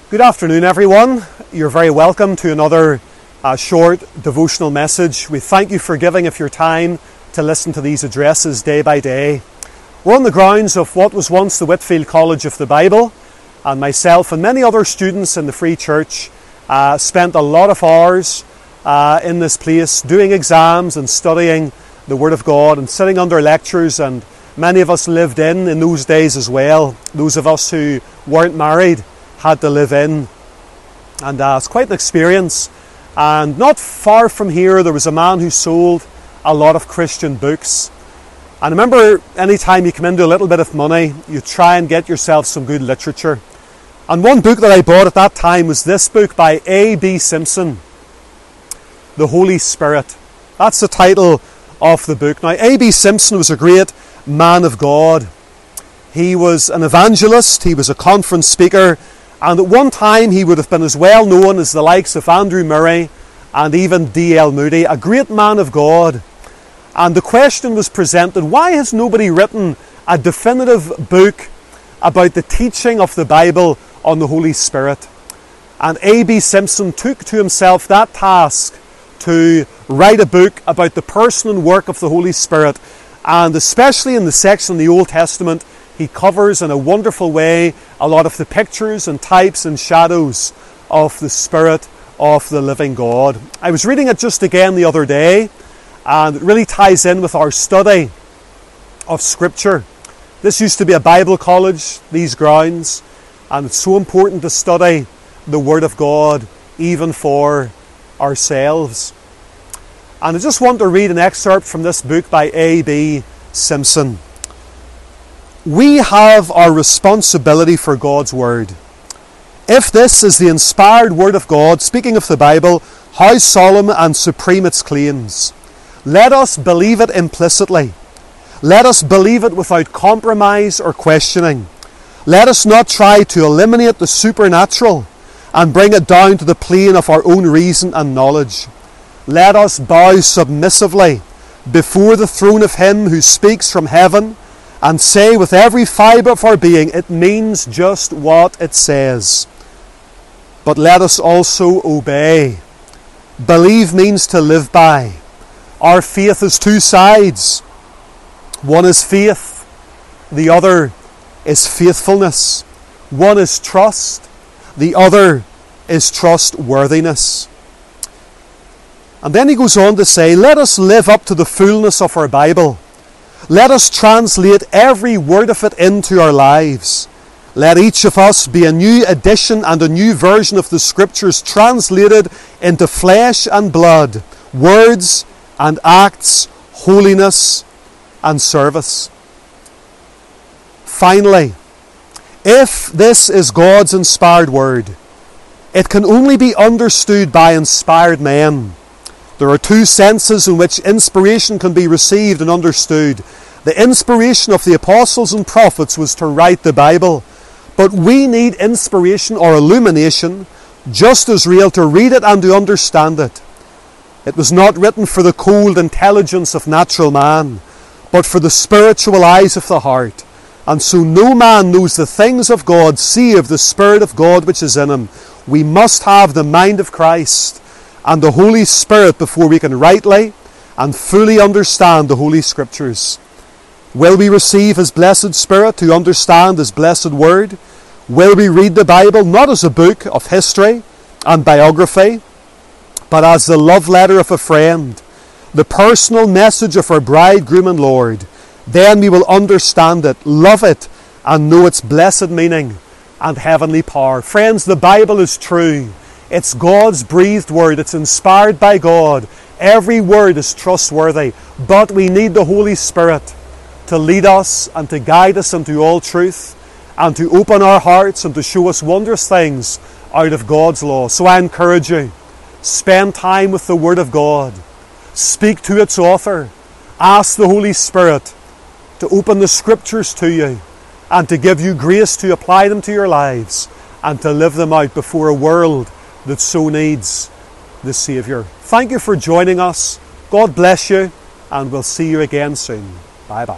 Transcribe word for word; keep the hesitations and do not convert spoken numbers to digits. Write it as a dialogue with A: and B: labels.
A: Good afternoon, everyone. You're very welcome to another uh, short devotional message. We thank you for giving of your time to listen to these addresses day by day. We're on the grounds of what was once the Whitfield College of the Bible, and myself and many other students in the Free Church uh, spent a lot of hours uh, in this place doing exams and studying the Word of God and sitting under lectures, and many of us lived in in those days as well. Those of us who weren't married had to live in, and uh, it's quite an experience. And not far from here there was a man who sold a lot of Christian books, and I remember any time you come into a little bit of money, you try and get yourself some good literature. And one book that I bought at that time was this book by A B Simpson, The Holy Spirit. That's the title of the book. Now, A B Simpson was a great man of God. He was an evangelist, he was a conference speaker, and at one time he would have been as well known as the likes of Andrew Murray and even D L Moody, a great man of God. And the question was presented, why has nobody written a definitive book about the teaching of the Bible on the Holy Spirit? And A B Simpson took to himself that task to write a book about the person and work of the Holy Spirit. And especially in the section in the Old Testament, he covers in a wonderful way a lot of the pictures and types and shadows of the Spirit of the living God. I was reading it just again the other day, and it really ties in with our study of Scripture. This used to be a Bible college, these grounds, and it's so important to study the Word of God, even for ourselves. And I just want to read an excerpt from this book by A B Simpson. We have our responsibility for God's Word. If this is the inspired Word of God, speaking of the Bible, how solemn and supreme its claims. Let us believe it implicitly. Let us believe it without compromise or questioning. Let us not try to eliminate the supernatural and bring it down to the plane of our own reason and knowledge. Let us bow submissively before the throne of Him who speaks from heaven and say with every fibre of our being, it means just what it says. But let us also obey. Believe means to live by. Our faith has two sides. One is faith, the other is faithfulness. One is trust, the other is trustworthiness. And then he goes on to say, let us live up to the fullness of our Bible. Let us translate every word of it into our lives. Let each of us be a new edition and a new version of the Scriptures translated into flesh and blood, words and acts, holiness and service. Finally, if this is God's inspired Word, it can only be understood by inspired men. There are two senses in which inspiration can be received and understood. The inspiration of the apostles and prophets was to write the Bible, but we need inspiration or illumination just as real to read it and to understand it. It was not written for the cold intelligence of natural man, but for the spiritual eyes of the heart. And so no man knows the things of God save the Spirit of God which is in him. We must have the mind of Christ and the Holy Spirit before we can rightly and fully understand the Holy Scriptures. Will we receive His blessed Spirit to understand His blessed Word? Will we read the Bible not as a book of history and biography, but as the love letter of a friend, the personal message of our bridegroom and Lord? Then we will understand it, love it, and know its blessed meaning and heavenly power. Friends, the Bible is true. It's God's breathed word. It's inspired by God. Every word is trustworthy. But we need the Holy Spirit to lead us and to guide us into all truth and to open our hearts and to show us wondrous things out of God's law. So I encourage you, spend time with the Word of God. Speak to its author. Ask the Holy Spirit to open the Scriptures to you and to give you grace to apply them to your lives and to live them out before a world that so needs the Saviour. Thank you for joining us. God bless you, and we'll see you again soon. Bye-bye.